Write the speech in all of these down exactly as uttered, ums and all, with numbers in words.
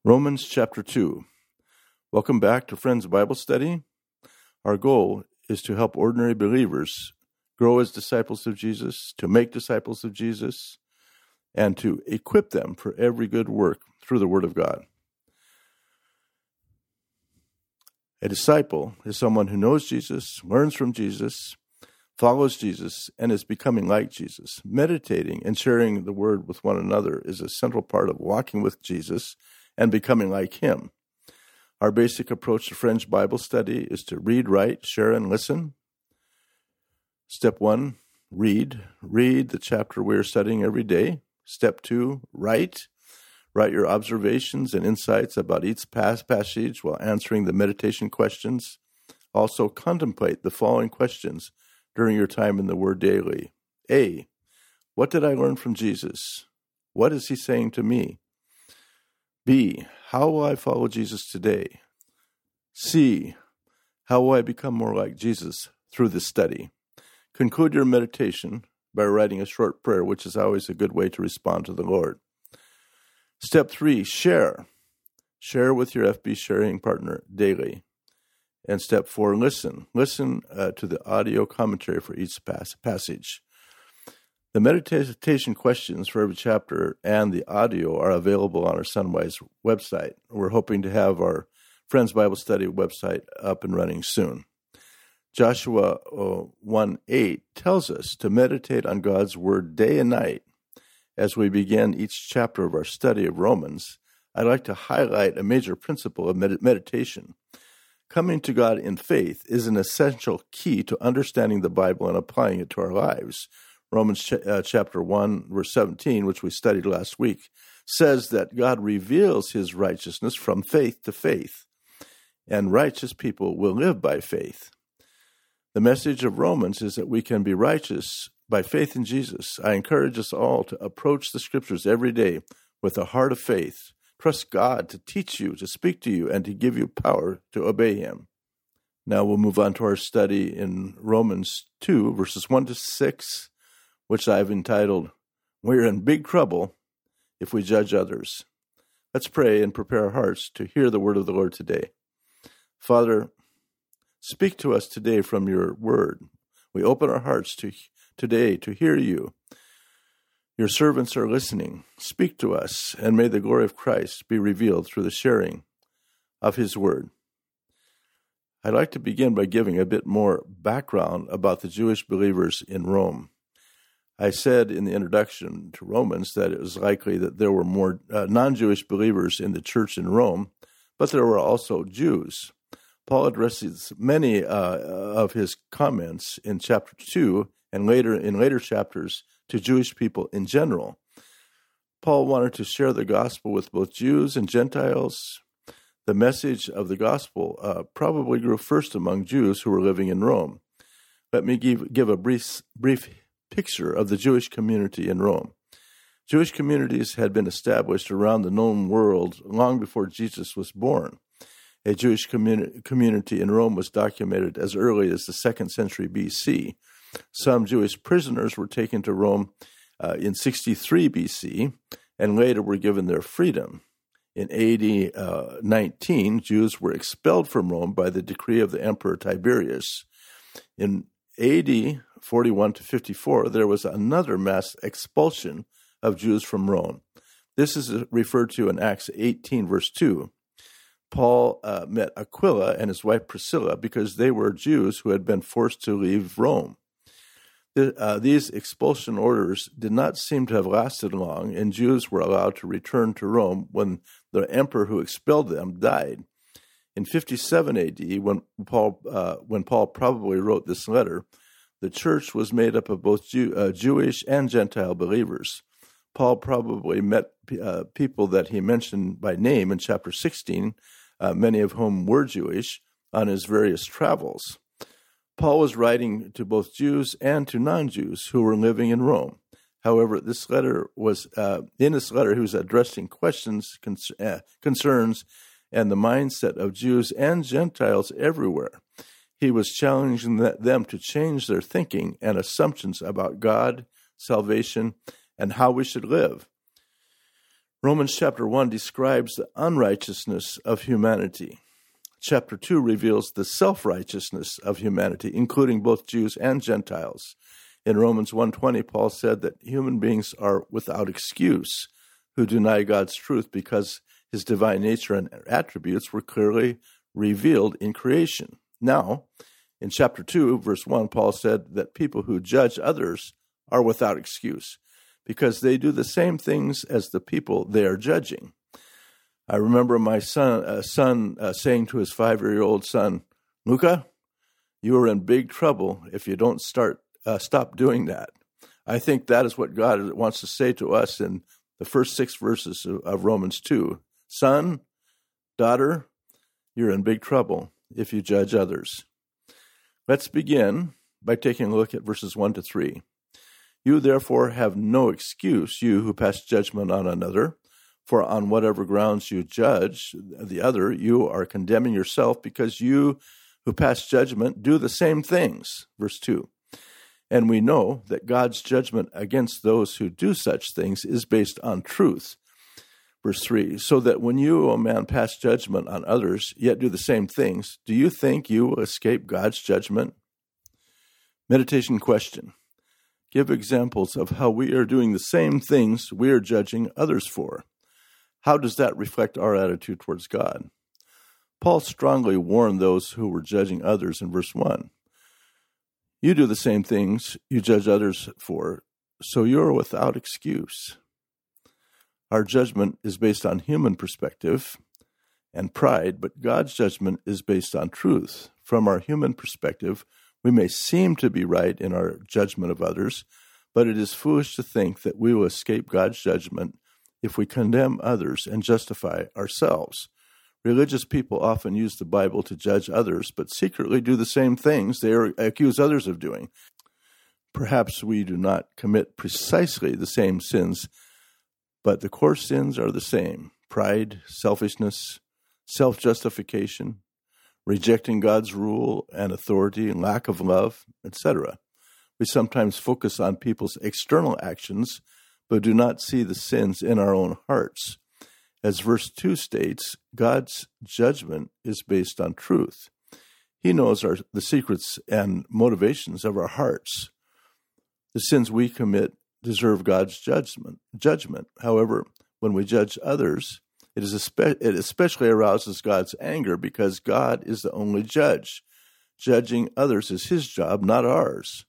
Romans chapter two. Welcome back to Friends Bible Study. Our goal is to help ordinary believers grow as disciples of Jesus, to make disciples of Jesus, and to equip them for every good work through the Word of God. A disciple is someone who knows Jesus, learns from Jesus, follows Jesus, and is becoming like Jesus. Meditating and sharing the Word with one another is a central part of walking with Jesus and becoming like Him. Our basic approach to Friends Bible Study is to read, write, share, and listen. Step one, read. Read the chapter we are studying every day. Step two, write. Write your observations and insights about each passage while answering the meditation questions. Also, contemplate the following questions during your time in the Word daily. A, what did I learn from Jesus? What is He saying to me? B, how will I follow Jesus today? C, how will I become more like Jesus through this study? Conclude your meditation by writing a short prayer, which is always a good way to respond to the Lord. Step three, share. Share with your F B sharing partner daily. And step four, listen. Listen uh, to the audio commentary for each pass- passage. The meditation questions for every chapter and the audio are available on our Sunwise website. We're hoping to have our Friends Bible Study website up and running soon. Joshua one eight tells us to meditate on God's Word day and night. As we begin each chapter of our study of Romans, I'd like to highlight a major principle of med- meditation. Coming to God in faith is an essential key to understanding the Bible and applying it to our lives. Romans ch- uh, chapter one, verse seventeen, which we studied last week, says that God reveals His righteousness from faith to faith, and righteous people will live by faith. The message of Romans is that we can be righteous by faith in Jesus. I encourage us all to approach the Scriptures every day with a heart of faith. Trust God to teach you, to speak to you, and to give you power to obey Him. Now we'll move on to our study in Romans two, verses one to six, which I've entitled, We're in Big Trouble If We Judge Others. Let's pray and prepare our hearts to hear the word of the Lord today. Father, speak to us today from your word. We open our hearts to today to hear you. Your servants are listening. Speak to us, and may the glory of Christ be revealed through the sharing of His word. I'd like to begin by giving a bit more background about the Jewish believers in Rome. I said in the introduction to Romans that it was likely that there were more uh, non-Jewish believers in the church in Rome, but there were also Jews. Paul addresses many uh, of his comments in chapter two and later in later chapters to Jewish people in general. Paul wanted to share the gospel with both Jews and Gentiles. The message of the gospel uh, probably grew first among Jews who were living in Rome. Let me give, give a brief, brief picture of the Jewish community in Rome. Jewish communities had been established around the known world long before Jesus was born. A Jewish communi- community in Rome was documented as early as the second century B C. Some Jewish prisoners were taken to Rome uh, in sixty-three B C and later were given their freedom. In A D uh, nineteen, Jews were expelled from Rome by the decree of the Emperor Tiberius. In A D forty-one to fifty-four, there was another mass expulsion of Jews from Rome. This is referred to in Acts eighteen, verse two. Paul uh, met Aquila and his wife Priscilla because they were Jews who had been forced to leave Rome. The, uh, these expulsion orders did not seem to have lasted long, and Jews were allowed to return to Rome when the emperor who expelled them died. In fifty-seven A D, when Paul, uh, when Paul probably wrote this letter, the church was made up of both Jew, uh, Jewish and Gentile believers. Paul probably met uh, people that he mentioned by name in chapter sixteen, uh, many of whom were Jewish, on his various travels. Paul was writing to both Jews and to non-Jews who were living in Rome. However, this letter was uh, in this letter he was addressing questions, con- uh, concerns, and the mindset of Jews and Gentiles everywhere. He was challenging them to change their thinking and assumptions about God, salvation, and how we should live. Romans chapter one describes the unrighteousness of humanity. Chapter two reveals the self-righteousness of humanity, including both Jews and Gentiles. In Romans one twenty, Paul said that human beings are without excuse who deny God's truth because his divine nature and attributes were clearly revealed in creation. Now, in chapter two, verse one, Paul said that people who judge others are without excuse because they do the same things as the people they are judging. I remember my son, uh, son uh, saying to his five-year-old son, "Luca, you are in big trouble if you don't start uh, stop doing that." I think that is what God wants to say to us in the first six verses of, of Romans two. Son, daughter, you're in big trouble if you judge others. Let's begin by taking a look at verses one to three. You therefore have no excuse, you who pass judgment on another. For on whatever grounds you judge the other, you are condemning yourself because you who pass judgment do the same things. Verse two. And we know that God's judgment against those who do such things is based on truth. Verse three. So that when you, O man, pass judgment on others, yet do the same things, do you think you will escape God's judgment? Meditation question. Give examples of how we are doing the same things we are judging others for. How does that reflect our attitude towards God? Paul strongly warned those who were judging others in verse one. You do the same things you judge others for, so you're without excuse. Our judgment is based on human perspective and pride, but God's judgment is based on truth. From our human perspective, we may seem to be right in our judgment of others, but it is foolish to think that we will escape God's judgment if we condemn others and justify ourselves. Religious people often use the Bible to judge others, but secretly do the same things they accuse others of doing. Perhaps we do not commit precisely the same sins, but the core sins are the same: pride, selfishness, self-justification, rejecting God's rule and authority, and lack of love, et cetera. We sometimes focus on people's external actions, but do not see the sins in our own hearts. As verse two states, God's judgment is based on truth. He knows our, the secrets and motivations of our hearts. The sins we commit deserve God's judgment. Judgment. However, when we judge others, it, is espe- it especially arouses God's anger because God is the only judge. Judging others is his job, not ours.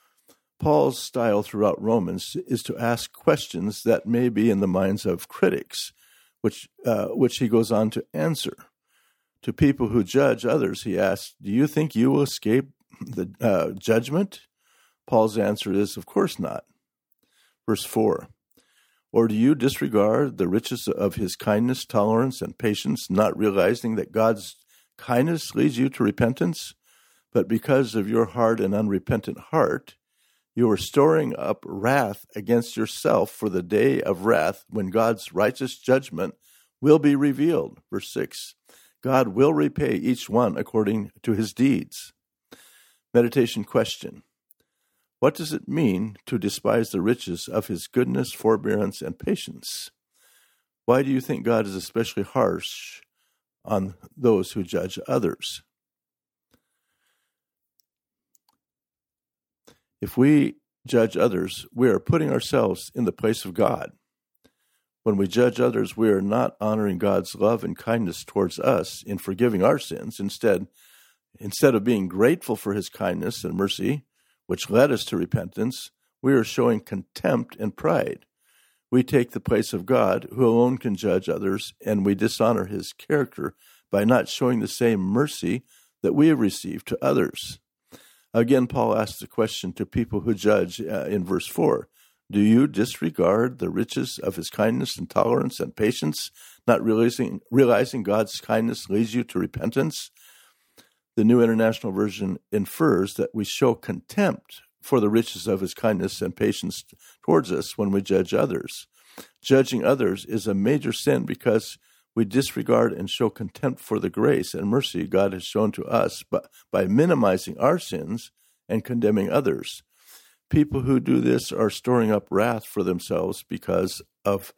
Paul's style throughout Romans is to ask questions that may be in the minds of critics, which uh, which he goes on to answer. To people who judge others, he asks, do you think you will escape the uh, judgment? Paul's answer is, of course not. Verse four, or do you disregard the riches of his kindness, tolerance, and patience, not realizing that God's kindness leads you to repentance? But because of your hard and unrepentant heart, you are storing up wrath against yourself for the day of wrath when God's righteous judgment will be revealed. Verse six, God will repay each one according to his deeds. Meditation question. What does it mean to despise the riches of his goodness, forbearance, and patience? Why do you think God is especially harsh on those who judge others? If we judge others, we are putting ourselves in the place of God. When we judge others, we are not honoring God's love and kindness towards us in forgiving our sins. Instead, instead of being grateful for his kindness and mercy, which led us to repentance, we are showing contempt and pride. We take the place of God, who alone can judge others, and we dishonor his character by not showing the same mercy that we have received to others. Again, Paul asks the question to people who judge uh, in verse four. Do you disregard the riches of his kindness and tolerance and patience, not realizing, realizing God's kindness leads you to repentance? The New International Version infers that we show contempt for the riches of his kindness and patience towards us when we judge others. Judging others is a major sin because we disregard and show contempt for the grace and mercy God has shown to us by minimizing our sins and condemning others. People who do this are storing up wrath for themselves because of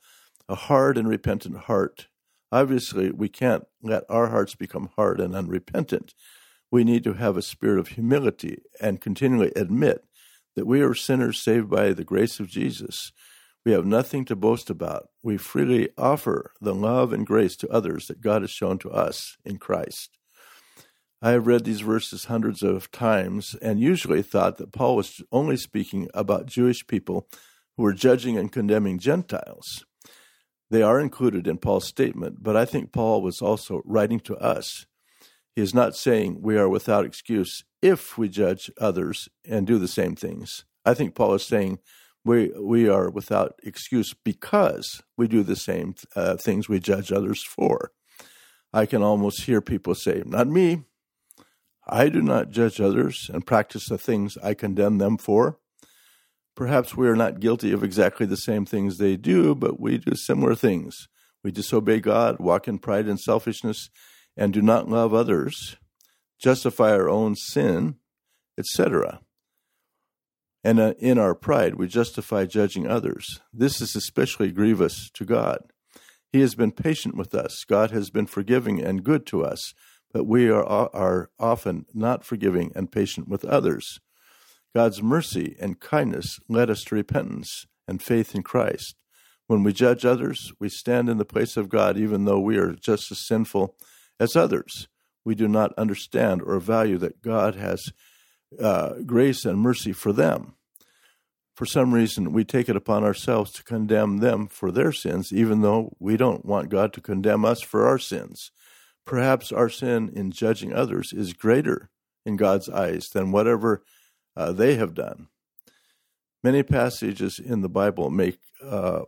a hard and repentant heart. Obviously, we can't let our hearts become hard and unrepentant. We need to have a spirit of humility and continually admit that we are sinners saved by the grace of Jesus. We have nothing to boast about. We freely offer the love and grace to others that God has shown to us in Christ. I have read these verses hundreds of times and usually thought that Paul was only speaking about Jewish people who were judging and condemning Gentiles. They are included in Paul's statement, but I think Paul was also writing to us. He is not saying we are without excuse if we judge others and do the same things. I think Paul is saying we we are without excuse because we do the same uh, things we judge others for. I can almost hear people say, not me. I do not judge others and practice the things I condemn them for. Perhaps we are not guilty of exactly the same things they do, but we do similar things. We disobey God, walk in pride and selfishness, and do not love others, justify our own sin, et cetera. And uh, in our pride, we justify judging others. This is especially grievous to God. He has been patient with us. God has been forgiving and good to us, but we are, are often not forgiving and patient with others. God's mercy and kindness led us to repentance and faith in Christ. When we judge others, we stand in the place of God, even though we are just as sinful as others. We do not understand or value that God has uh, grace and mercy for them. For some reason, we take it upon ourselves to condemn them for their sins, even though we don't want God to condemn us for our sins. Perhaps our sin in judging others is greater in God's eyes than whatever uh, they have done. Many passages in the Bible make uh,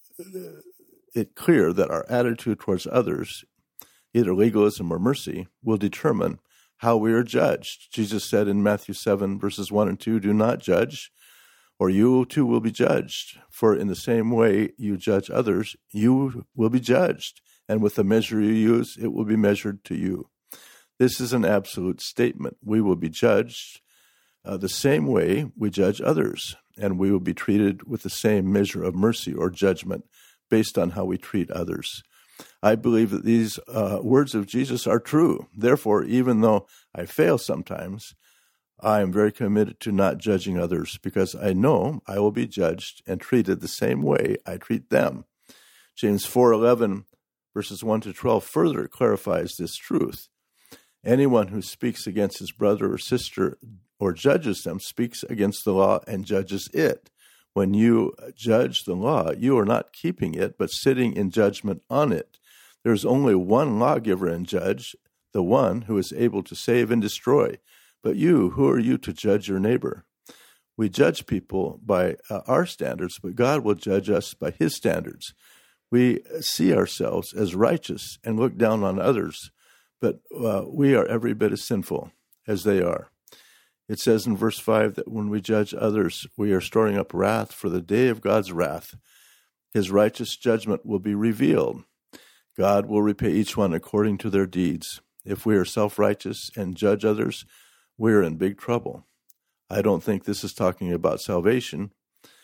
it clear that our attitude towards others, either legalism or mercy, will determine how we are judged. Jesus said in Matthew seven, verses one and two, do not judge, or you too will be judged. For in the same way you judge others, you will be judged. And with the measure you use, it will be measured to you. This is an absolute statement. We will be judged uh, the same way we judge others, and we will be treated with the same measure of mercy or judgment based on how we treat others. I believe that these uh, words of Jesus are true. Therefore, even though I fail sometimes, I am very committed to not judging others because I know I will be judged and treated the same way I treat them. James four eleven, verses one to twelve, further clarifies this truth. Anyone who speaks against his brother or sister or judges them speaks against the law and judges it. When you judge the law, you are not keeping it, but sitting in judgment on it. There is only one lawgiver and judge, the one who is able to save and destroy. But you, who are you to judge your neighbor? We judge people by uh, our standards, but God will judge us by his standards. We see ourselves as righteous and look down on others, but uh, we are every bit as sinful as they are. It says in verse five that when we judge others, we are storing up wrath for the day of God's wrath. His righteous judgment will be revealed. God will repay each one according to their deeds. If we are self-righteous and judge others, we're in big trouble. I don't think this is talking about salvation,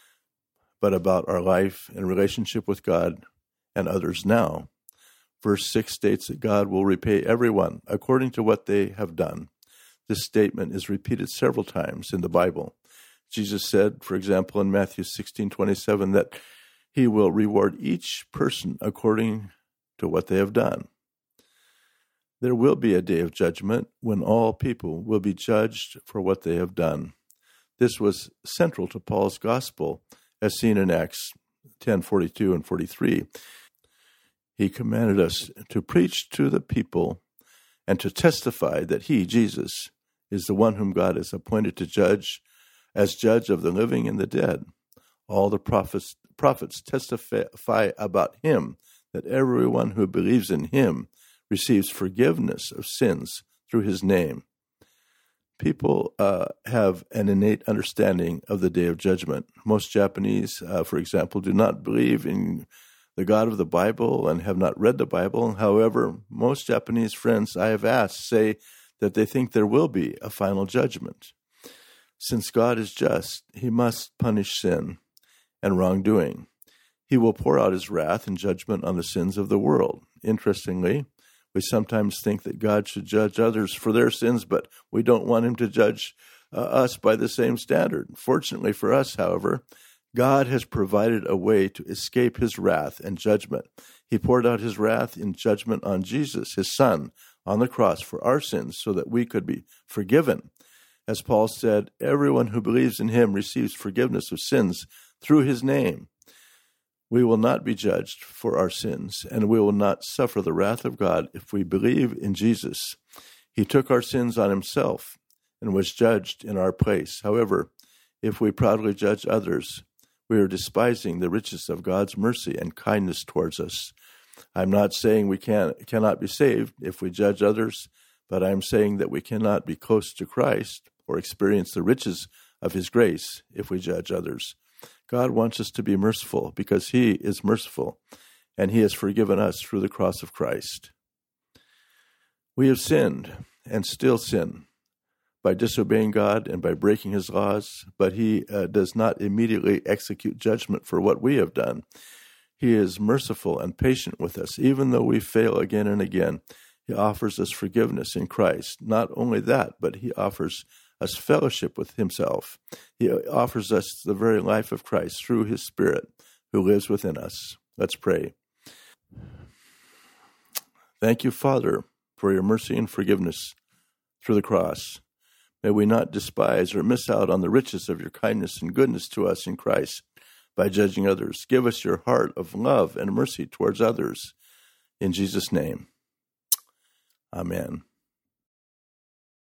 but about our life and relationship with God and others now. Verse six states that God will repay everyone according to what they have done. This statement is repeated several times in the Bible. Jesus said, for example, in Matthew sixteen twenty-seven, that he will reward each person according to what they have done. There will be a day of judgment when all people will be judged for what they have done. This was central to Paul's gospel, as seen in Acts ten forty-two and forty-three. He commanded us to preach to the people and to testify that he, Jesus, is the one whom God has appointed to judge as judge of the living and the dead. All the prophets, prophets testify about him, that everyone who believes in him receives forgiveness of sins through his name. People uh, have an innate understanding of the day of judgment. Most Japanese, uh, for example, do not believe in the God of the Bible and have not read the Bible. However, most Japanese friends I have asked say that they think there will be a final judgment. Since God is just, he must punish sin and wrongdoing. He will pour out his wrath and judgment on the sins of the world. Interestingly, we sometimes think that God should judge others for their sins, but we don't want him to judge uh, us by the same standard. Fortunately for us, however, God has provided a way to escape his wrath and judgment. He poured out his wrath in judgment on Jesus, his son, on the cross for our sins so that we could be forgiven. As Paul said, everyone who believes in him receives forgiveness of sins through his name. We will not be judged for our sins, and we will not suffer the wrath of God if we believe in Jesus. He took our sins on himself and was judged in our place. However, if we proudly judge others, we are despising the riches of God's mercy and kindness towards us. I'm not saying we can, cannot be saved if we judge others, but I'm saying that we cannot be close to Christ or experience the riches of his grace if we judge others. God wants us to be merciful because he is merciful, and he has forgiven us through the cross of Christ. We have sinned and still sin by disobeying God and by breaking his laws, but he uh, does not immediately execute judgment for what we have done. He is merciful and patient with us. Even though we fail again and again, he offers us forgiveness in Christ. Not only that, but he offers us fellowship with himself. He offers us the very life of Christ through his Spirit who lives within us. Let's pray. Thank you, Father, for your mercy and forgiveness through the cross. May we not despise or miss out on the riches of your kindness and goodness to us in Christ by judging others. Give us your heart of love and mercy towards others. In Jesus' name, amen.